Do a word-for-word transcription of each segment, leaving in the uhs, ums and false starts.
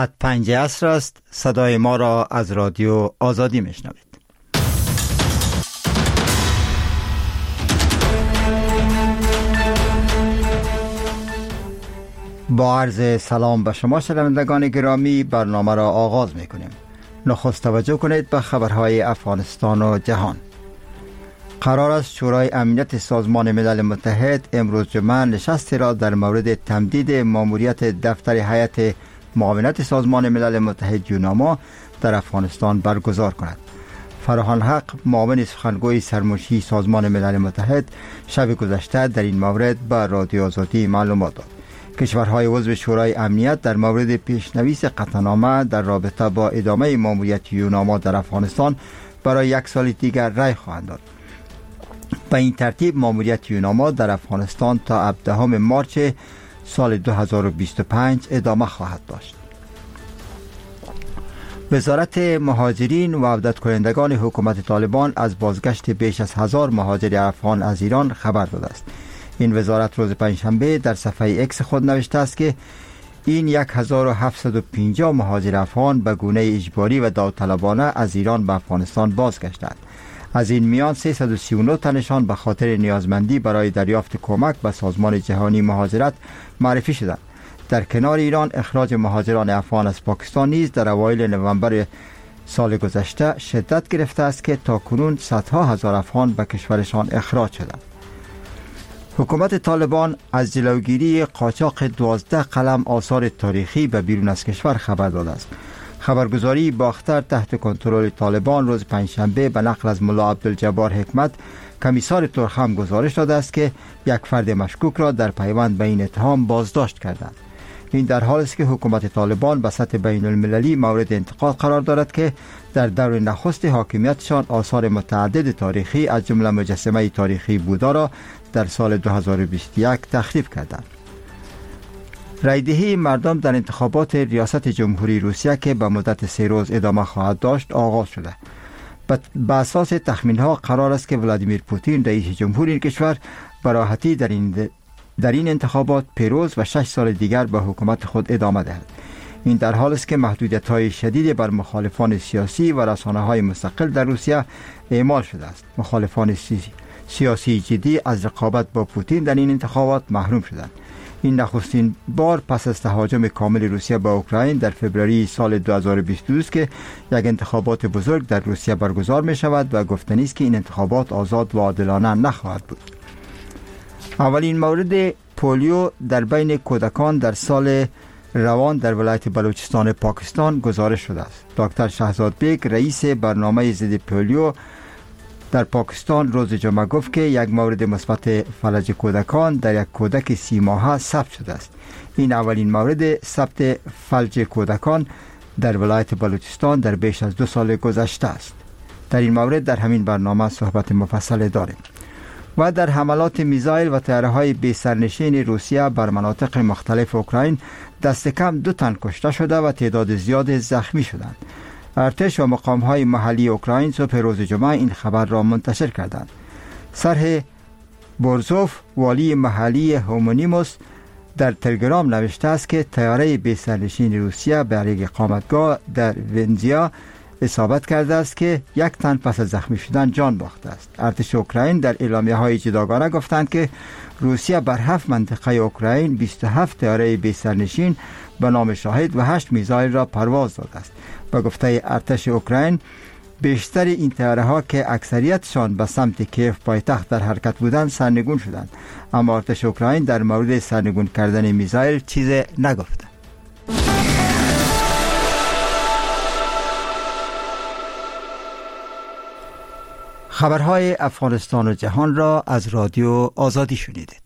پنج عصر است. صدای ما را از رادیو آزادی میشنوید. با عرض سلام به شما شنوندگان گرامی، برنامه را آغاز میکنیم. نخست توجه کنید به خبرهای افغانستان و جهان. قرار است شورای امنیت سازمان ملل متحد امروز جمعه نشستی را در مورد تمدید ماموریت دفتر هیئت معاونت سازمان ملل متحد یوناما در افغانستان برگزار کند. فراهان حق، معاون سخنگوی سرمنشی سازمان ملل متحد، شب گذشته در این مورد به رادیو آزادی معلومات داد. کشورهای عضو شورای امنیت در مورد پیشنویس قطعنامه در رابطه با ادامه ماموریت یوناما در افغانستان برای یک سال دیگر رای خواهند داد. به این ترتیب ماموریت یوناما در افغانستان تا هفدهم مارس سال دو هزار و بیست و پنج ادامه خواهد داشت. وزارت مهاجرین و عودت کنندگان حکومت طالبان از بازگشت بیش از هزار مهاجر افغان از ایران خبر داده است. این وزارت روز پنجشنبه در صفحه اکس خود نوشته است که این هزار و هفتصد و پنجاه مهاجر افغان به گونه اجباری و داوطلبانه از ایران به افغانستان بازگشتند. از این میان سیصد و سی و نه تنشان به خاطر نیازمندی برای دریافت کمک به سازمان جهانی مهاجرت معرفی شدند. در کنار ایران، اخراج مهاجران افغان از پاکستان نیز در اوایل نوامبر سال گذشته شدت گرفته است که تاکنون صدها هزار افغان به کشورشان اخراج شدند. حکومت طالبان از جلوگیری قاچاق دوازده قلم آثار تاریخی به بیرون از کشور خبر داده است. خبرگزاری باختر تحت کنترل طالبان روز پنجشنبه به نقل از ملا عبدالجبار حکمت، کمیسار ترخم، گزارش داده است که یک فرد مشکوک را در پیوند به این اتهام بازداشت کردند. این در حالی است که حکومت طالبان به سطح بین المللی مورد انتقاد قرار دارد که در دور نخست حاکمیتشان آثار متعدد تاریخی از جمله مجسمه تاریخی بودا را در سال دو هزار و بیست و یک تخریب کردند. رایدهی مردم در انتخابات ریاست جمهوری روسیه که به مدت سه روز ادامه خواهد داشت آغاز شده. به اساس تخمین‌ها قرار است که ولادیمیر پوتین رئیس جمهور این کشور به راحتی در این در این انتخابات پیروز و شش سال دیگر به حکومت خود ادامه دهد. این در حالی است که محدودیت‌های شدید بر مخالفان سیاسی و رسانه‌های مستقل در روسیه اعمال شده است. مخالفان سیاسی سیاسی جدی از رقابت با پوتین در این انتخابات محروم شدند. این نخستین بار پس از تهاجم کامل روسیه به اوکراین در فوریه سال دو هزار و بیست و دو است که یک انتخابات بزرگ در روسیه برگزار می شود و گفتنی است که این انتخابات آزاد و عادلانه نخواهد بود. اولین مورد پولیو در بین کودکان در سال روان در ولایت بلوچستان پاکستان گزارش شده است. دکتر شهزاد بیگ، رئیس برنامه ضد پولیو در پاکستان، روز جمعه گفت که یک مورد مثبت فلج کودکان در یک کودک سی ماهه ثبت شده است. این اولین مورد ثبت فلج کودکان در ولایت بلوچستان در بیش از دو سال گذشته است. در این مورد در همین برنامه صحبت مفصل داریم. و در حملات میزایل و طیاره‌های بی سرنشین روسیه بر مناطق مختلف اوکراین دست کم دو تن کشته شده و تعداد زیاد زخمی شدند. ارتش و مقام‌های محلی اوکراین صبح روز جمعه این خبر را منتشر کردند. سرح بورزوف، والی محلی هومونیموس، در تلگرام نوشته است که طیاره بی سرنشین روسیه بر یک اقامتگاه در ونزیا اصابت کرده است که یک تن پس از زخمی شدن جان باخته است. ارتش اوکراین در اعلامیه‌های جداگانه گفتند که روسیه بر هفت منطقه اوکراین بیست و هفت طیاره بی سرنشین به نام شاهد و هشت میزایل را پرواز داده است. به گفته ارتش اوکراین، بیشتر این طیاره‌ها که اکثریتشان به سمت کیف پایتخت در حرکت بودند سرنگون شدند، اما ارتش اوکراین در مورد سرنگون کردن میزایل چیزی نگفته. خبرهای افغانستان و جهان را از رادیو آزادی شنیدید.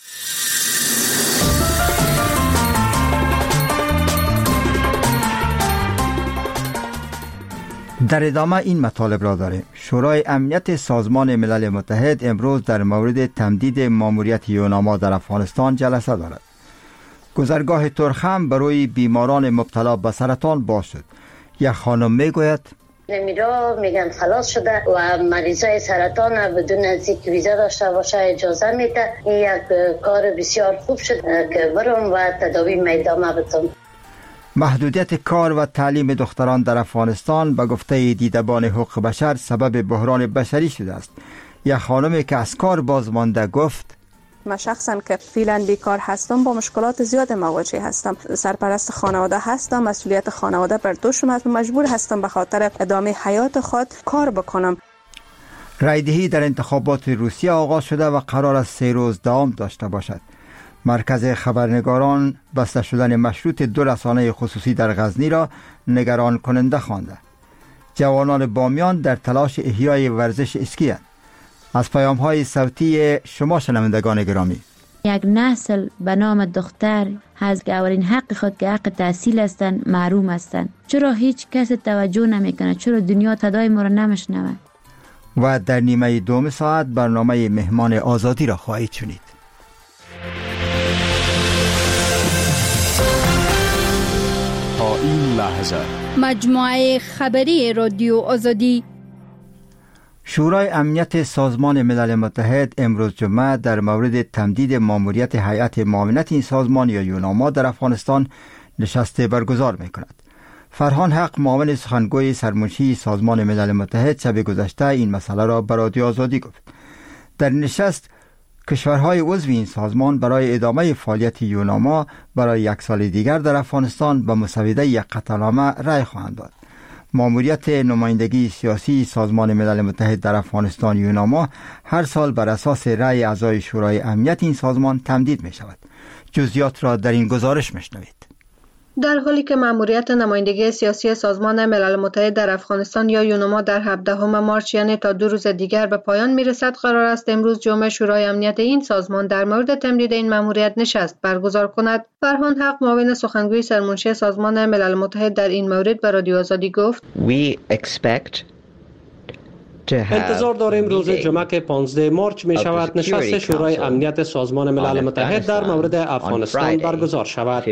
در ادامه این مطالب را داریم. شورای امنیت سازمان ملل متحد امروز در مورد تمدید ماموریت یوناما در افغانستان جلسه دارد. گذرگاه ترخم برای بیماران مبتلا به سرطان باز شد. یک خانم میگوید میرا میگن خلاص شده و مریضای سرطان بدون از اینکه ویزا داشته باشه اجازه میده. این یک کار بسیار خوب شد که برم و تداوی ادامه بدم. محدودیت کار و تعلیم دختران در افغانستان به گفته دیدبان حقوق بشر سبب بحران بشری شده است. یک خانمی که از کار بازمانده گفت: من شخصا که فعلا بیکار هستم با مشکلات زیاد مواجه هستم. سرپرست خانواده هستم، مسئولیت خانواده بر دوشم است و مجبور هستم به خاطر ادامه حیات خود کار بکنم. رایدهی در انتخابات روسیه آغاز شده و قرار است سه روز دوام داشته باشد. مرکز خبرنگاران بسته شدن مشروط دو رسانه خصوصی در غزنی را نگران کننده خوانده. جوانان بامیان در تلاش احیای ورزش اسکی اند. از پیام های صوتی شما شنوندگان گرامی: یک نسل به نام دختر از اولین حق خود که حق تحصیل هستند محروم هستند. چرا هیچ کس توجه نمیکنه؟ چرا دنیا صدای ما را نمیشنوه؟ و در نیمه دوم ساعت برنامه مهمان آزادی را خواهید شنید. تا این لحظه مجموعه خبری رادیو آزادی. شورای امنیت سازمان ملل متحد امروز جمعه در مورد تمدید ماموریت هیئت معاونت این سازمان یا یوناما در افغانستان نشست برگزار می کند. فرهان حق، معاون سخنگوی سرمنشی سازمان ملل متحد، شب گذشته این مسئله را به رادیو آزادی گفت. در نشست کشورهای عضو این سازمان برای ادامه فعالیت یوناما برای یک سال دیگر در افغانستان به مسوده یک قطعنامه رأی خواهند داد. ماموریت نمایندگی سیاسی سازمان ملل متحد در افغانستان یوناما هر سال بر اساس رأی اعضای شورای امنیت این سازمان تمدید می شود. جزئیات را در این گزارش میشنوید. در حالی که ماموریت نمایندگی سیاسی سازمان ملل متحد در افغانستان یا یوناما در هفدهم مارس یعنی تا دو روز دیگر به پایان میرسد، قرار است امروز جمعه شورای امنیت این سازمان در مورد تمدید این ماموریت نشست برگزار کند. فرهان حق، معاون سخنگوی سرمنشی سازمان ملل متحد، در این مورد به رادیو آزادی گفت: We expect انتظار داریم روز جمعه که پانزده مارس می شود نشست شورای امنیت سازمان ملل متحد در مورد افغانستان برگزار شود.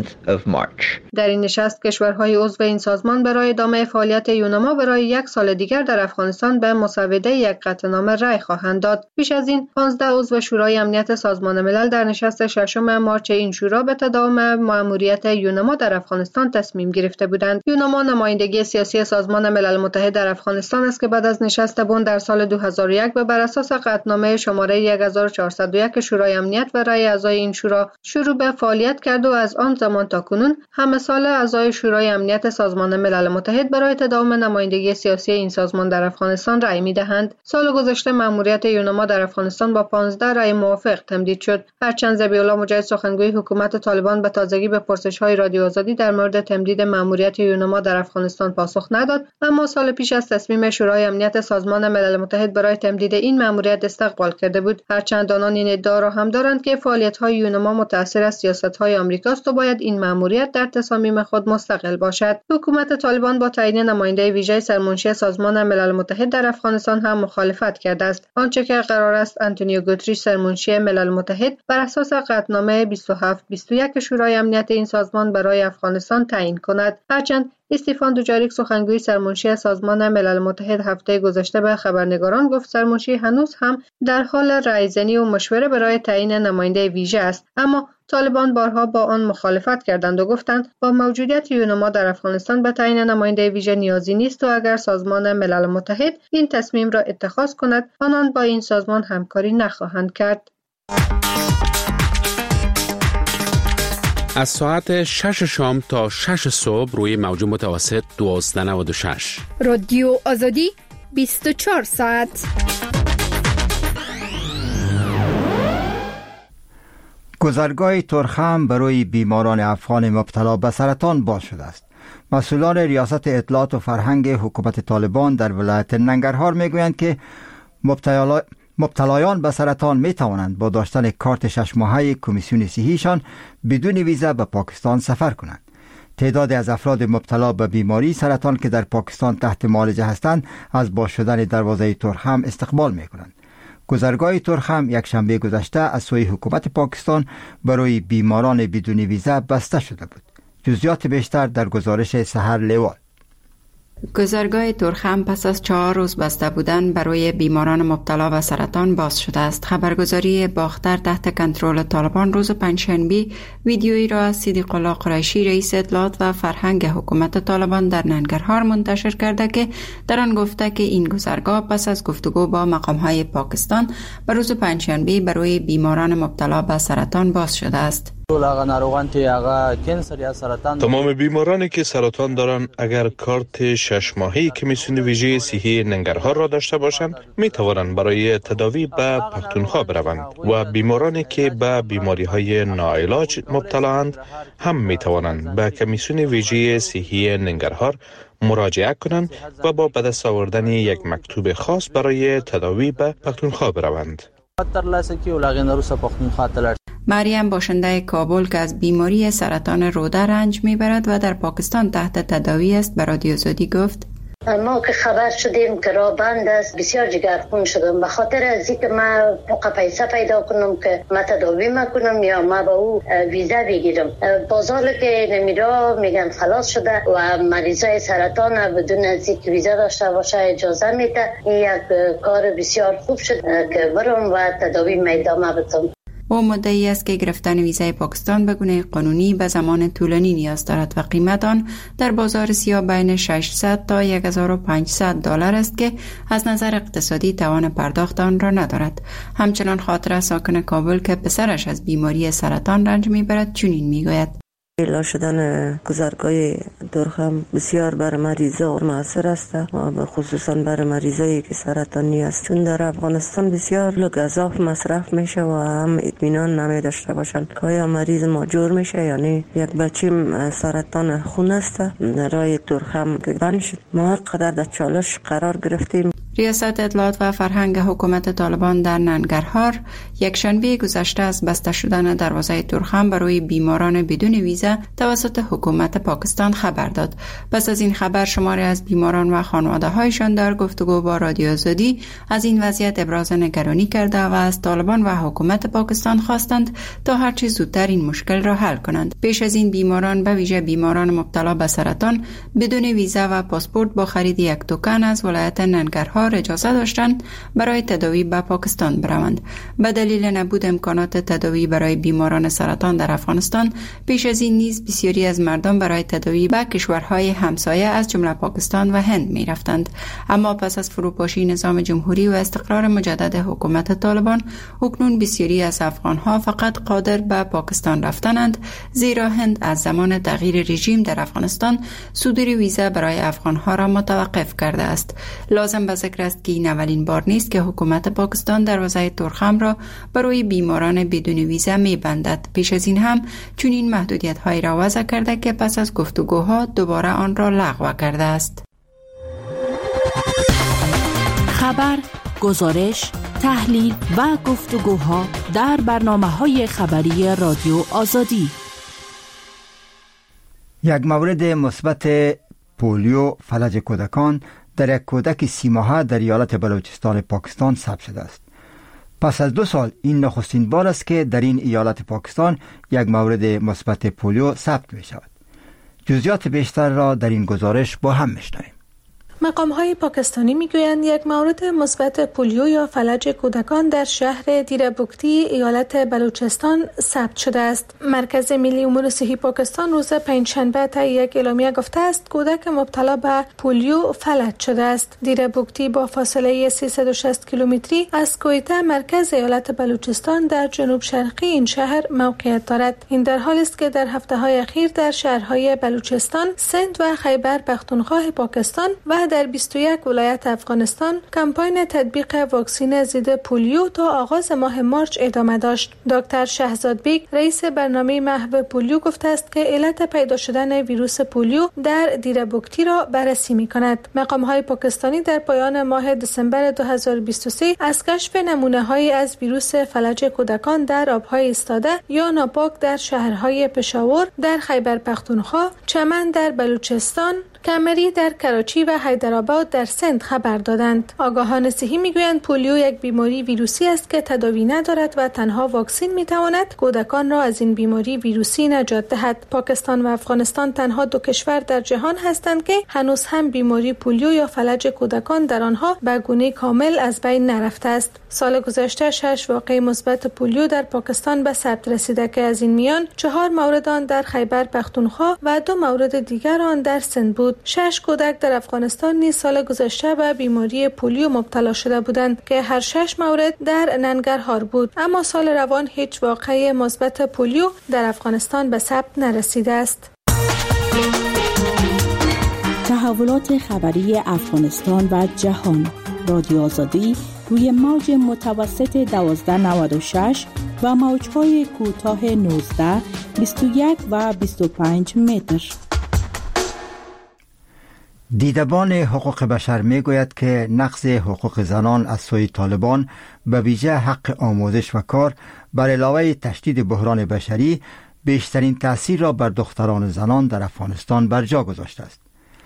در این نشست کشورهای عضو این سازمان برای ادامه فعالیت یوناما برای یک سال دیگر در افغانستان به مسوده یک قطعنامه رأی خواهند داد. پیش از این پانزده عضو شورای امنیت سازمان ملل در نشست ششم مارس این شورا به تداوم مأموریت یوناما در افغانستان تصمیم گرفته بودند. یوناما نمایندگی سیاسی سازمان ملل متحد در افغانستان است که بعد از نشست بن در سال دو هزار و یک و بر اساس قطعنامه شماره هزار و چهارصد و یک شورای امنیت و رأی اعضای این شورا شروع به فعالیت کرد و از آن زمان تا کنون همه سال اعضای شورای امنیت سازمان ملل متحد برای تداوم نمایندگی سیاسی این سازمان در افغانستان رأی می‌دهند. سال گذشته مأموریت یوناما در افغانستان با پانزده رأی موافق تمدید شد. هرچند ذبیح الله مجاهد، سخنگوی حکومت طالبان، به تازگی به پرسش‌های رادیو آزادی در مورد تمدید مأموریت یوناما در افغانستان پاسخ نداد، اما سال پیش از تصمیم شورای امنیت سازمان ملل متحد برای تمدید این مأموریت استقبال کرده بود. هرچند آنان این ادعا را هم دارند که فعالیت‌های یوناما متأثر از سیاست‌های آمریکاست و باید این مأموریت در تصامیم خود مستقل باشد. حکومت طالبان با تعیین نماینده ویژه سرمنشی سازمان ملل متحد در افغانستان هم مخالفت کرده است. آنچه که قرار است آنتونیو گوتریش، سرمنشی ملل متحد، بر اساس قطعنامه بیست و هفت بیست و یک شورای امنیت این سازمان برای افغانستان تعیین کند. هرچند استیفان دوجاریک، سخنگوی سرمنشی سازمان ملل متحد، هفته گذشته به خبرنگاران گفت سرمنشی هنوز هم در حال رایزنی و مشوره برای تعیین نماینده ویژه است، اما طالبان بارها با آن مخالفت کردند و گفتند با موجودیت یوناما در افغانستان به تعیین نماینده ویژه نیازی نیست و اگر سازمان ملل متحد این تصمیم را اتخاذ کند آنان با این سازمان همکاری نخواهند کرد. از ساعت شش شام تا شش صبح روی موج متوسط دوازده نود و شش رادیو آزادی بیست و چهار ساعت. گذرگاه ترخم برای بیماران افغان مبتلا به سرطان باز شده است. مسئولان ریاست اطلاعات و فرهنگ حکومت طالبان در ولایت ننگرهار میگویند که مبتلا مبتلایان به سرطان می توانند با داشتن کارت شش ماهه کمیسیون صحیشان بدون ویزا به پاکستان سفر کنند. تعداد از افراد مبتلا به بیماری سرطان که در پاکستان تحت معالجه هستند از باز شدن دروازه ترخم استقبال می کنند. گذرگاه ترخم یک شنبه گذشته از سوی حکومت پاکستان برای بیماران بدون ویزا بسته شده بود. جزئیات بیشتر در گزارش سحر لیوال. گذرگاه تورخم پس از چهار روز بسته بودن برای بیماران مبتلا به سرطان باز شده است. خبرگزاری باختر تحت کنترل طالبان روز پنجشنبه ویدیویی را از صدیق الله قریشی رئیس اطلاعات و فرهنگ حکومت طالبان در ننگرهار منتشر کرده که در آن گفته که این گذرگاه پس از گفتگو با مقام‌های پاکستان به روز پنجشنبه برای بیماران مبتلا به سرطان باز شده است. تمام بیمارانی که سرطان دارند اگر کارت شش ماهی کمیسیون ویژه صحی ننگرهار را داشته باشند می توانند برای تداوی به پختونخوا بروند و بیمارانی که به بیماری های ناعلاج مبتلااند هم می توانند به کمیسیون ویژه صحی ننگرهار مراجعه کنند و با به دست آوردن یک مکتوب خاص برای تداوی به پختونخوا بروند. مریم باشنده کابل که از بیماری سرطان روده رنج میبرد و در پاکستان تحت تداوی است به رادیو آزادی گفت ما که خبر شدیم که راه بند است بسیار جگرخون شدم به خاطر از اینکه ما موقع پیسه پیدا کنم که ما تداوی کنم یا ما با او ویزا بگیرم. بازار که نمیرا میگن خلاص شده و مریضای سرطان بدون از اینکه ویزا داشته باشه اجازه میده. این یک کار بسیار خوب شد که برم و تداوی میدامه بتم. او مدعی است که گرفتن ویزای پاکستان به گونه قانونی به زمان طولانی نیاز دارد و قیمت آن در بازار سیاه بین ششصد تا هزار و پانصد دلار است که از نظر اقتصادی توان پرداخت آن را ندارد. همچنان خاطر ساکن کابل که پسرش از بیماری سرطان رنج میبرد چنین میگوید: اعلا شدن گذرگاه تورخم بسیار بر مریضا موثر است و خصوصا بر مریضایی که سرطانی است، چون در افغانستان بسیار گزاف مصرف میشه و هم اطمینان نمی داشته باشند که آیا مریض ماجور میشه. یعنی یک بچیم سرطان خون است در راه تورخم که بند شد. ما قدر در چالش قرار گرفتیم. ریاست اطلاعات و فرهنگ حکومت طالبان در ننگرهار یک شنبه گذشته از بسته شدن دروازه تورخم برای بیماران بدون ویزا توسط حکومت پاکستان خبر داد. پس از این خبر شماری از بیماران و خانواده هایشان در گفتگو با رادیو آزادی از این وضعیت ابراز نگرانی کرده و از طالبان و حکومت پاکستان خواستند تا هر چه زودتر این مشکل را حل کنند. پیش از این بیماران به ویژه بیماران مبتلا به سرطان بدون ویزا و پاسپورت با خرید یک توکن از ولایت ننگرهار اجازه داشتند برای تداوی به پاکستان بروند. به دلیل نبود امکانات تداوی برای بیماران سرطان در افغانستان پیش از این نیز بسیاری از مردم برای تداوی به کشورهای همسایه از جمله پاکستان و هند می رفتند. اما پس از فروپاشی نظام جمهوری و استقرار مجدد حکومت طالبان اکنون بسیاری از افغانها فقط قادر به پاکستان رفتنند، زیرا هند از زمان تغییر رژیم در افغانستان صدور ویزا برای افغانها را متوقف کرده است. لازم به ذکر است که این اولین بار نیست که حکومت پاکستان دروازه تورخم را برای بیماران بدون ویزا می‌بندد. پیش از این هم چنین محدودیت‌هایی را وضع کرده که پس از گفتگوها دوباره آن را لغو کرده است. خبر، گزارش، تحلیل و گفتگوها در برنامه‌های خبری رادیو آزادی. یک مورد مثبت پولیو فلج کودکان در یک کودک سی ماهه در ایالت بلوچستان پاکستان ثبت شده است. پس از دو سال این نخستین بار است که در این ایالت پاکستان یک مورد مثبت پولیو ثبت می شود. جزئیات بیشتر را در این گزارش با هم میشنویم. مقام‌های پاکستانی میگویند یک مورد مثبت پولیو یا فلج کودکان در شهر دیربکتی ایالت بلوچستان ثبت شده است. مرکز ملی امور صحی پاکستان روز پنجشنبه طی یک اعلامیه گفته است کودک مبتلا به پولیو فلج شده است. دیربکتی با فاصله سیصد و شصت کیلومتری از کویته مرکز ایالت بلوچستان در جنوب شرقی این شهر موقعیت دارد. این در حالی است که در هفته‌های اخیر در شهرهای بلوچستان، سند و خیبر پختونخوا پاکستان و در بیست و یک ولایت افغانستان کمپاین تطبیق واکسن ضد پولیو تا آغاز ماه مارچ ادامه داشت. دکتر شهزاد بیگ رئیس برنامه محو پولیو گفته است که علت پیدا شدن ویروس پولیو در دیربکتی را بررسی می‌کند. مقام‌های پاکستانی در پایان ماه دسامبر دو هزار و بیست و سه از کشف نمونه‌هایی از ویروس فلج کودکان در آب‌های ایستاده یا ناپاک در شهرهای پشاور در خیبر پختونخوا، چمن در بلوچستان، کمری در کراچی و حیدرآباد در سند خبر دادند. آگاهان صحی میگویند پولیو یک بیماری ویروسی است که تداوی ندارد و تنها واکسن میتواند کودکان را از این بیماری ویروسی نجات دهد. پاکستان و افغانستان تنها دو کشور در جهان هستند که هنوز هم بیماری پولیو یا فلج کودکان در آنها به گونه کامل از بین نرفته است. سال گذشته شش واقعه مثبت پولیو در پاکستان به ثبت رسیده که از این میان چهار مورد آن در خیبر پختونخوا و دو مورد دیگر آن در سند بود. شش کودک در افغانستان نیز سال گذشته به بیماری پولیو مبتلا شده بودند که هر شش مورد در ننگرهار بود، اما سال روان هیچ واقعه مثبت پولیو در افغانستان به ثبت نرسیده است. تحولات خبری افغانستان و جهان. رادیو آزادی روی موج متوسط دوازده نود و شش و موج‌های کوتاه نوزده، بیست و یک و بیست و پنج متر. دیدبان حقوق بشر می گوید که نقض حقوق زنان از سوی طالبان به ویژه حق آموزش و کار بر علاوه تشدید بحران بشری بیشترین تأثیر را بر دختران زنان در افغانستان بر جا گذاشته است.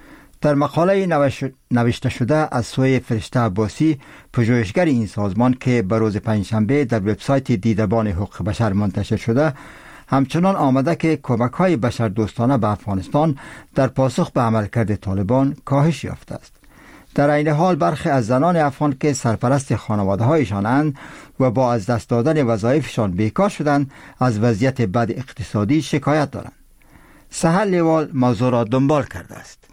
در مقاله نوشته شده از سوی فرشته عباسی، پژوهشگر این سازمان که به روز پنجشنبه در وبسایت دیدبان حقوق بشر منتشر شده، همچنان آمده که کمک‌های بشردوستانه به افغانستان در پاسخ به عملکرد طالبان کاهش یافته است. در این حال برخی از زنان افغان که سرپرست خانواده‌هایشانند و با از دست دادن وظایفشان بیکار شدند، از وضعیت بد اقتصادی شکایت دارند. سهل لیوال موضوع را دنبال کرده است.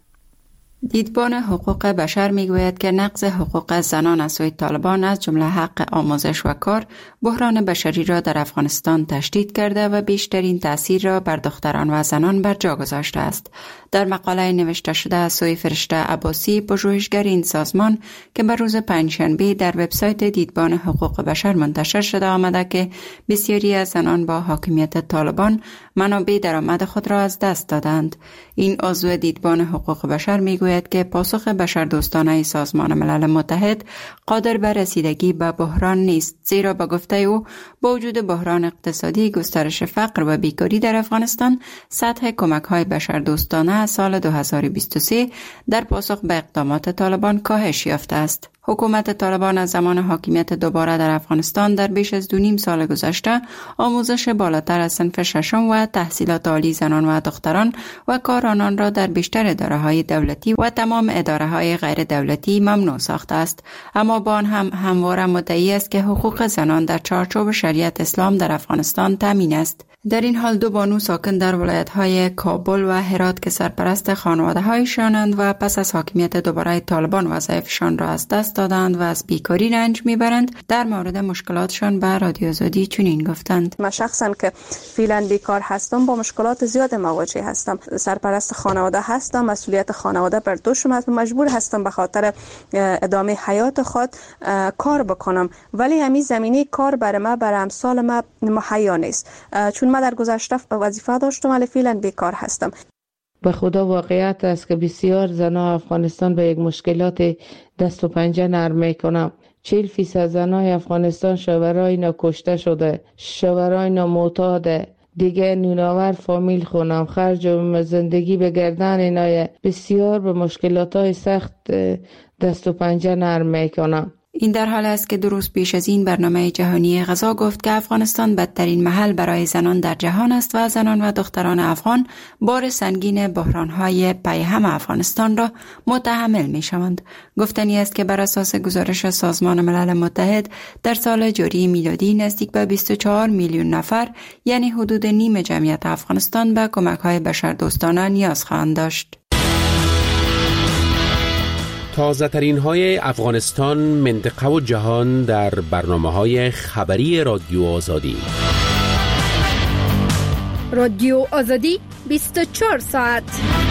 دیدبان حقوق بشر میگوید که نقض حقوق زنان از سوی طالبان از جمله حق آموزش و کار بحران بشری را در افغانستان تشدید کرده و بیشترین تأثیر را بر دختران و زنان بر جا گذاشته است. در مقاله نوشته شده از سوی فرشته عباسی، پژوهشگر این سازمان که بر روز پنجشنبه در وبسایت دیدبان حقوق بشر منتشر شده آمده که بسیاری از زنان با حاکمیت طالبان منابع درآمد خود را از دست دادند. این عضو دیدبان حقوق بشر میگوید که پاسخ بشردوستانه سازمان ملل متحد قادر بر رسیدگی به بحران نیست، زیرا به گفته او با وجود بحران اقتصادی، گسترش فقر و بیکاری در افغانستان، سطح کمک‌های بشردوستانه سال دو هزار و بیست و سه در پاسخ به اقدامات طالبان کاهش یافته است. حکومت طالبان از زمان حاکمیت دوباره در افغانستان در بیش از دو نیم سال گذشته آموزش بالاتر از صنف ششم و تحصیلات عالی زنان و دختران و کارانان را در بیشتر اداره‌های دولتی و تمام اداره‌های غیر دولتی ممنوع ساخته است، اما با آن هم همواره مدعی است که حقوق زنان در چارچوب شریعت اسلام در افغانستان تامین است. در این حال دو بانو ساکن در ولایت‌های کابل و هرات که سرپرست خانواده‌هایشانند و پس از حاکمیت دوباره طالبان وظایفشان را از دست دادند و از بیکاری رنج میبرند، در مورد مشکلاتشان به رادیو آزادی چنین گفتند: من شخصا که فعلا بیکار هستم با مشکلات زیاد مواجه هستم. سرپرست خانواده هستم، مسئولیت خانواده بر دوشم هست، مجبور هستم به خاطر ادامه حیات خود کار بکنم، ولی همین زمینه کار برای ما برای امثال ما مهیا نیست، چون من در گذشته وظیفه داشتم ولی فعلا بیکار هستم. به خدا واقعیت است که بسیار زنان افغانستان به یک مشکلات دست و پنجه نرم میکنم. چهل فیصد زنای افغانستان شوهرای اینا کشته شده، شوهرای اینا معتاده، دیگه نوناور فامیل خونم، خرج و زندگی به گردن اینا، بسیار به مشکلات های سخت دست و پنجه نرم میکنم. این در حال است که دو روز پیش از این برنامه جهانی غذا گفت که افغانستان بدترین محل برای زنان در جهان است و زنان و دختران افغان بار سنگین بحران‌های پیهم افغانستان را متحمل می‌شوند. گفتنی است که بر اساس گزارش سازمان ملل متحد در سال جاری میلادی نزدیک به بیست و چهار میلیون نفر، یعنی حدود نیم جمعیت افغانستان، به کمک‌های بشردوستانه نیاز خواهند داشت. تازه ترین های افغانستان، منطقه و جهان در برنامه های خبری رادیو آزادی. رادیو آزادی بیست و چهار ساعت.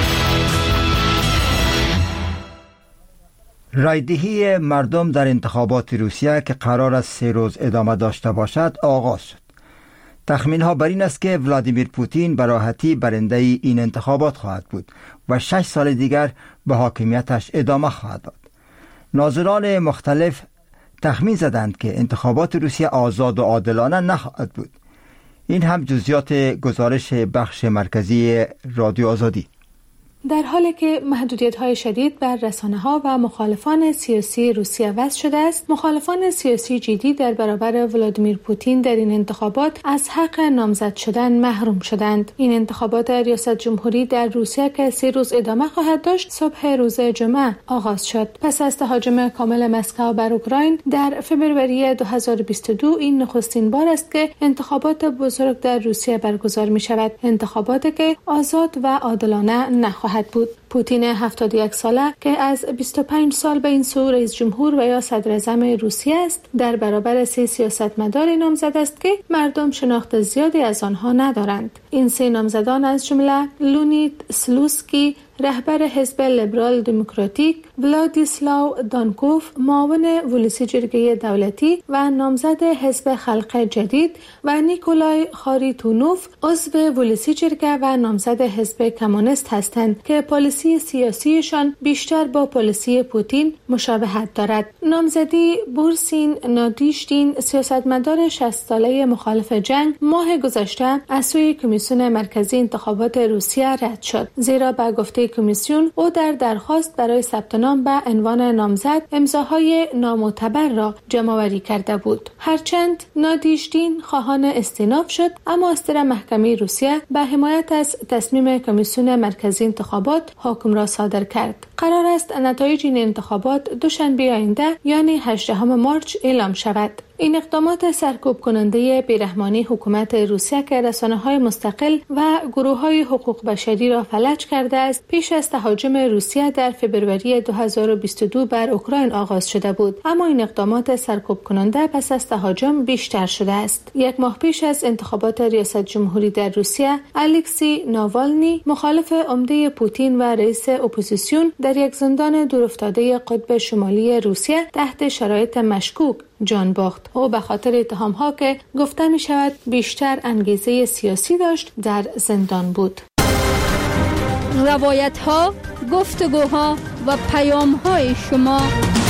رایدهی مردم در انتخابات روسیه که قرار است سه روز ادامه داشته باشد آغاز شد. تخمین ها بر این است که ولادیمیر پوتین به راحتی برنده این انتخابات خواهد بود و شش سال دیگر به حاکمیتش ادامه خواهد داد. ناظران مختلف تخمین زدند که انتخابات روسیه آزاد و عادلانه نخواهد بود. این هم جزئیات گزارش بخش مرکزی رادیو آزادی. در حالی که محدودیت‌های شدید بر رسانه‌ها و مخالفان سیاسی روسیه وضع شده است، مخالفان سیاسی جدی در برابر ولادیمیر پوتین در این انتخابات از حق نامزد شدن محروم شدند. این انتخابات ریاست جمهوری در روسیه که سه روز ادامه خواهد داشت، صبح روز جمعه آغاز شد. پس از تهاجم کامل مسکو بر اوکراین در فوریه دو هزار و بیست و دو، این نخستین بار است که انتخابات بزرگ در روسیه برگزار می شود. انتخاباتی که آزاد و عادلانه نخواهد بود. پوتین هفتاد و یک ساله که از بیست و پنج سال به این سو رئیس جمهور و یا صدر اعظم روسیه است، در برابر سه سیاستمدار نامزد است که مردم شناخت زیادی از آنها ندارند. این سه نامزدان از جمله لونید سلوسکی، رهبر حزب لیبرال دموکراتیک، ولادیسلاو دانکوف، معاون ولسی جرگه دولتی و نامزد حزب خلق جدید، و نیکولای خاریتونوف، عضو ولسی جرگه و نامزد حزب کمونیست هستند که پالیسی سیاسیشان بیشتر با پالیسی پوتین مشابهت دارد. نامزدی بورسین نادیشتین، سیاستمدار شصت ساله مخالف جنگ، ماه گذشته از سوی کمیسیون مرکزی انتخابات روسیه رد شد، زیرا به گفته کمیسیون او در درخواست برای ثبت نام به عنوان نامزد امضاهای نامعتبر را جمع‌آوری کرده بود. هرچند نادیشتین خواهان استئناف شد، اما استر محکمه روسیه به حمایت از تصمیم کمیسیون مرکزی انتخابات حکم را صادر کرد. قرار است نتایج این انتخابات دوشنبه آینده یعنی هجدهم مارس اعلام شود. این اقدامات سرکوب کننده بیرحمانه حکومت روسیه که رسانه‌های مستقل و گروه‌های حقوق بشری را فلج کرده است، پیش از تهاجم روسیه در فوریه دو هزار و بیست و دو بر اوکراین آغاز شده بود، اما این اقدامات سرکوب کننده پس از تهاجم بیشتر شده است. یک ماه پیش از انتخابات ریاست جمهوری در روسیه، الکسی ناوالنی، مخالف عمده پوتین و رئیس اپوزیسیون، در یک زندان دورافتاده قطب شمالی روسیه تحت شرایط مشکوک جان باخت. او به خاطر اتهام‌ها که گفته می شود بیشتر انگیزه سیاسی داشت در زندان بود. روایت‌ها، گفتگوها و پیام‌های شما.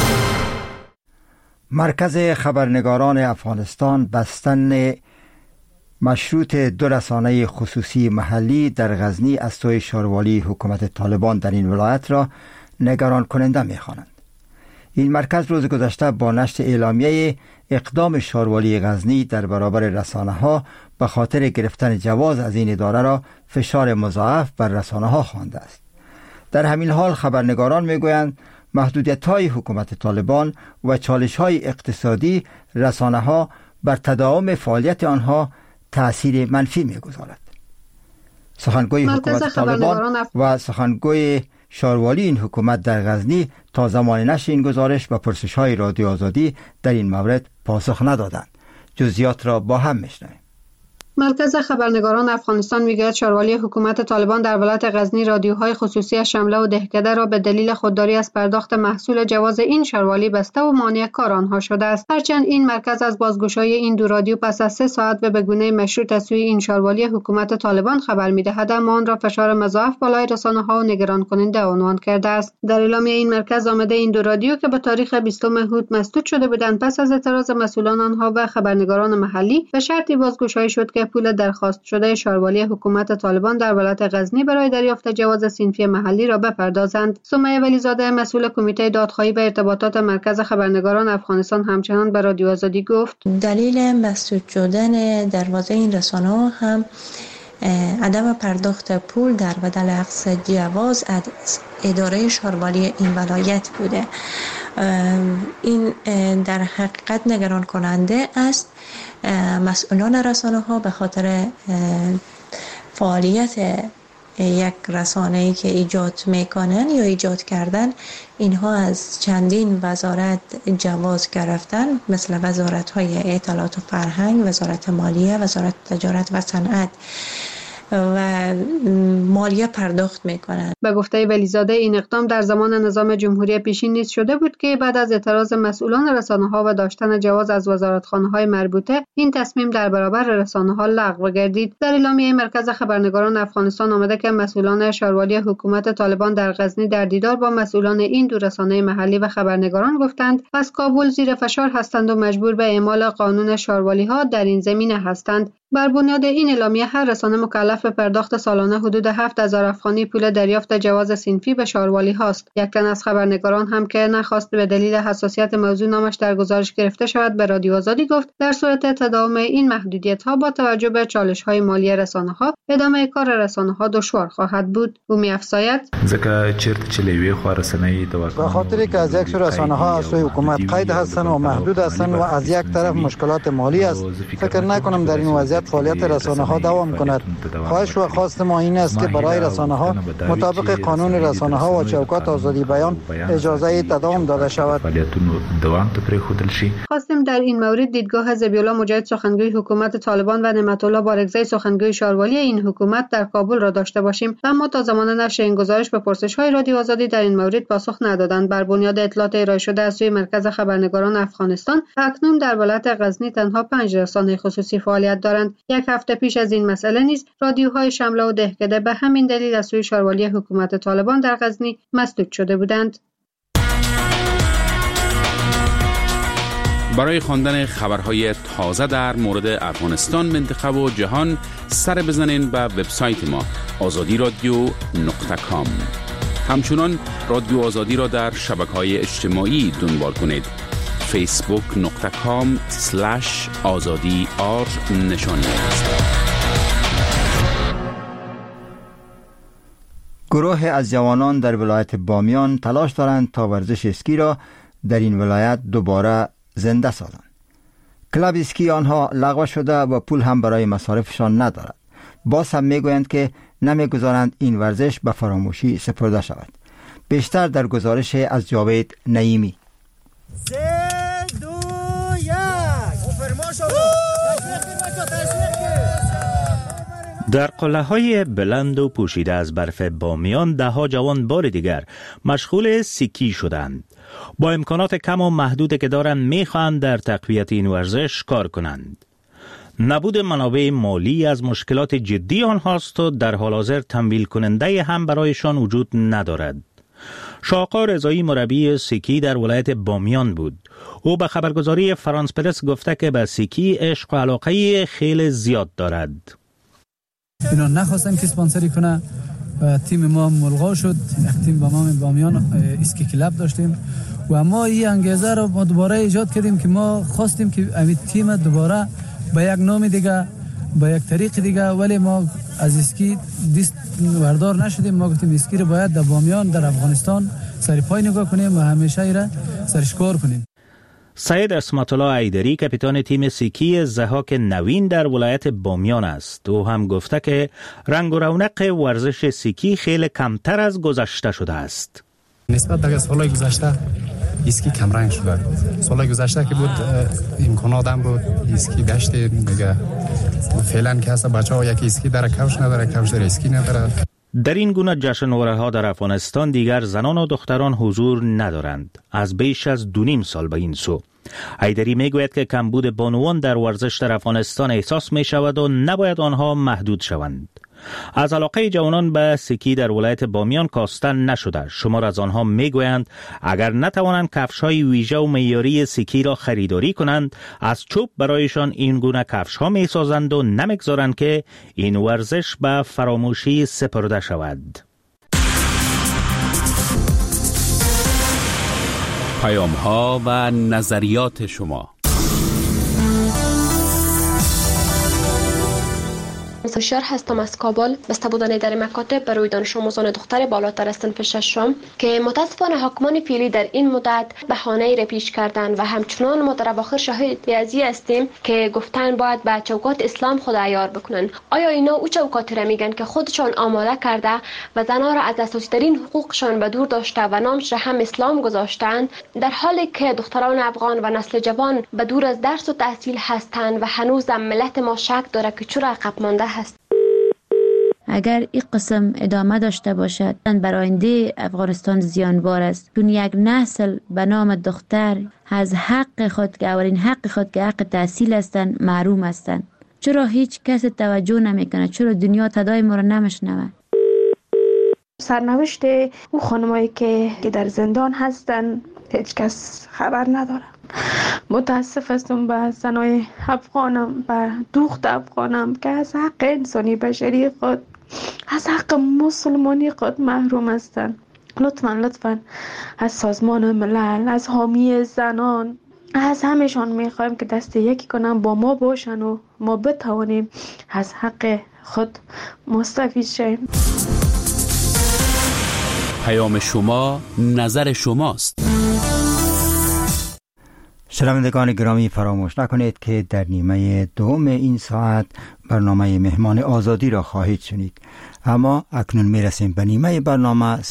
مرکز خبرنگاران افغانستان بستن مشروط دو رسانه خصوصی محلی در غزنی از سوی شاروالی حکومت طالبان در این ولایت را نگران کننده می خوانند. این مرکز روز گذشته با نشر اعلامیه اقدام شاروالی غزنی در برابر رسانه‌ها به خاطر گرفتن جواز از این اداره را فشار مضاعف بر رسانه‌ها خوانده است. در همین حال خبرنگاران می‌گویند محدودیت‌های حکومت طالبان و چالش‌های اقتصادی رسانه‌ها بر تداوم فعالیت آنها تأثیر منفی می‌گذارد. سخنگوی حکومت طالبان و سخنگوی شاروالی این حکومت در غزنی تا زمان نشر این گزارش و پرسش‌های رادیو آزادی در این مورد پاسخ ندادند. جزئیات را با هم می‌شنویم. مرکز خبرنگاران افغانستان میگوید شاروالی حکومت طالبان در ولایت غزنی رادیوهای خصوصی شمله و دهکده را به دلیل خودداری از پرداخت محصول جواز این شاروالی بسته و مانع کار آنها شده است. هرچند این مرکز از بازگشایی این دو رادیو پس از سه ساعت و به گونه مشروط از سوی این شاروالی حکومت طالبان خبر می‌دهد، اما آن را فشار مضاعف بالای رسانه‌ها و نگران کننده عنوان کرده است. در اعلامیه این مرکز آمده این دو رادیو که به تاریخ بیستم هوت مسدود شده بودند، پس از اعتراض مسئولان آنها و خبرنگاران محلی به شرطی بازگشایی شد که پول درخواست شده شاروالی حکومت طالبان در ولایت غزنی برای دریافت جواز صنفی محلی را بپردازند. سمیه ولیزاده، مسئول کمیته دادخواهی و ارتباطات مرکز خبرنگاران افغانستان، همچنان به رادیو آزادی گفت دلیل مسدود شدن دروازه این رسانه‌ها هم عدم پرداخت پول در بدل اخذ جواز از اداره شاروالی این ولایت بوده. این در حقیقت نگران کننده است. مسئولان رسانه ها به خاطر فعالیت یک رسانه‌ای که ایجاد میکنن یا ایجاد کردن، اینها از چندین وزارت جواز گرفتن، مثل وزارت های اطلاعات و فرهنگ، وزارت مالیه، وزارت تجارت و صنعت و مالیه پرداخت میکنند. به گفته ولیزاده این اقدام در زمان نظام جمهوری پیشین نیز شده بود که بعد از اعتراض مسئولان رسانه‌ها و داشتن جواز از وزارتخانه‌های مربوطه، این تصمیم در برابر رسانه‌ها لغو گردید. در اعلامیه مرکز خبرنگاران افغانستان آمده که مسئولان شاروالی حکومت طالبان در غزنی در دیدار با مسئولان این دو رسانه محلی و خبرنگاران گفتند از کابل زیر فشار هستند و مجبور به اعمال قانون شاروالی‌ها در این زمینه هستند. بر بنیاد این اعلامیه هر رسانه مکلف به پرداخت سالانه حدود هفت هزار افغانی پول دریافت جواز صنفی به شاروالی هاست. یک تن از خبرنگاران هم که نخواست به دلیل حساسیت موضوع نامش در گزارش گرفته شود به رادیو آزادی گفت در صورت تداوم این محدودیت ها با توجه به چالش های مالی رسانه ها ادامه کار رسانه ها دشوار خواهد بود. او می‌افزاید به خاطر که از یک سو رسانه ها از سوی حکومت قید هستند و محدود هستند و از یک طرف مشکلات مالی است، فکر نکنم در این وضعیت فعالیت رسانه ها دوام کند. خواهش و خواست ما این است که برای رسانه ها مطابق قانون رسانه ها و چوکات آزادی بیان اجازه تداوم داده شود. خواستیم در این مورد دیدگاه ذبیح الله مجاهد سخنگوی حکومت طالبان و نعمت الله بارگزی سخنگوی شاروالی این حکومت در کابل را داشته باشیم، اما تا زمان نشر این گزارش به پرسش‌های رادیو آزادی در این مورد پاسخ ندادند. بر بنیاد اطلاعات ارائه شده از سوی مرکز خبرنگاران افغانستان، اکنون در ولایت غزنی تنها پنج رسانه خصوصی فعالیت دارند. یک هفته پیش از این مسئله نیز رادیوهای شمله و دهکده به همین دلیل از سوی شاروالی حکومت طالبان در غزنی مسدود شده بودند. برای خواندن خبرهای تازه در مورد افغانستان، منطقه و جهان سر بزنین به وبسایت ما آزادی رادیو نقطه کام. همچنان رادیو آزادی را در شبکه‌های اجتماعی دنبال کنید. فیسبوک نقطه کام سلش آزادی آر نشانی است. گروه از جوانان در ولایت بامیان تلاش دارند تا ورزش اسکی را در این ولایت دوباره زنده سازند. کلاب اسکی آنها لغو شده و پول هم برای مصارفشان ندارد. باز هم میگویند که نمیگذارند این ورزش به فراموشی سپرده شود. بیشتر در گزارش از جاوید نعیمی. سه دو یک در قلعه‌های بلند و پوشیده از برف بامیان ده ها جوان بار دیگر مشغول سیکی شدند. با امکانات کم و محدود که دارند میخواهند در تقویت این ورزش کار کنند. نبود منابع مالی از مشکلات جدی آنهاست و در حال حاضر تمویل کننده هم برایشان وجود ندارد. شاقا رضایی مربی سیکی در ولایت بامیان بود. او به خبرگزاری فرانس پرس گفته که به سیکی عشق و علاقه خیلی زیاد دارد. اینا نخواستن که اسپانسری کنه و تیم ما ملغا شد. یک تیم با ما بامیان اسکی کلاب داشتیم و ما این انگیزه رو ما دوباره ایجاد کردیم که ما خواستیم که این تیم دوباره با یک نام دیگه با یک طریق دیگه، ولی ما از اسکی دیست وردار نشدیم. ما گفتیم اسکی رو باید در بامیان در افغانستان سر پای نگاه کنیم و همیشه ایره سرش کار کنیم. سید اسمت الله ایدری کاپیتان تیم سیکی ضحاک نوین در ولایت بامیان است. او هم گفته که رنگ و رونق ورزش سیکی خیلی کمتر از گذشته شده است. نسبت به سالهای گذشته اسکی کم رنگ شده. سالهای گذشته که بود امکانات هم بود اسکی داشته دیگه. فعلا که هست بچه‌ها یکی اسکی داره کوش نداره، کوش داره اسکی نداره. در این گونه جشنواره ها در افغانستان دیگر زنان و دختران حضور ندارند از بیش از دو نیم سال به این سو. ایدری میگوید که کمبود بانوان در ورزش در افغانستان احساس می شود و نباید آنها محدود شوند. از علاقه جوانان به سیکی در ولایت بامیان کاسته نشده. شمار از آنها میگویند اگر نتوانند کفش‌های ویژه و معیاری سیکی را خریداری کنند، از چوب برایشان این گونه کفش‌ها میسازند و نمیگذارند که این ورزش به فراموشی سپرده شود. پیام‌ها و نظریات شما. هوشیار هستم از کابل. بسته بودن در مکاتب برای دانش آموزان دختر بالاتر از صنف ششم که متاسفانه حاکمان فعلی در این مدت بهانه‌ای را پیش کردن و همچنان ما در اواخر شاهد ازی هستیم که گفتن باید به چوکات اسلام خود عیار بکنن. آیا اینا او چوکاتی را میگن که خودشان آماده کرده و زنها را از اساسی ترین حقوقشان به دور داشته و نامش را هم اسلام گذاشتند، در حالی که دختران افغان و نسل جوان به دور از درس و تحصیل هستند و هنوز ملت ما شک داره که چرا عقب مانده هست. اگر این قسم ادامه داشته باشد بر آینده افغانستان زیانبار است، چون یک نسل به نام دختر از حق خود که اولین حق خود که حق تحصیل هستند محروم هستند. چرا هیچ کس توجه نمیکنه؟ چرا دنیا صدای ما را نمیشنوه؟ سرنوشت او خانمایی که در زندان هستند هیچ کس خبر نداره. متاسف هستم به زنای افغانم، به دوخت افغانم که از حق انسانی بشری خود، از حق مسلمانی خود محروم هستند. لطفاً لطفاً از سازمان ملل، از حامی زنان، از همشان میخوایم که دست یکی کنن، با ما باشن و ما بتوانیم از حق خود مستفید شیم. پیام شما، نظر شماست. شنوندگان گرامی، فراموش نکنید که در نیمه دوم این ساعت برنامه مهمان آزادی را خواهید شنید. اما اکنون میرسیم به نیمه برنامه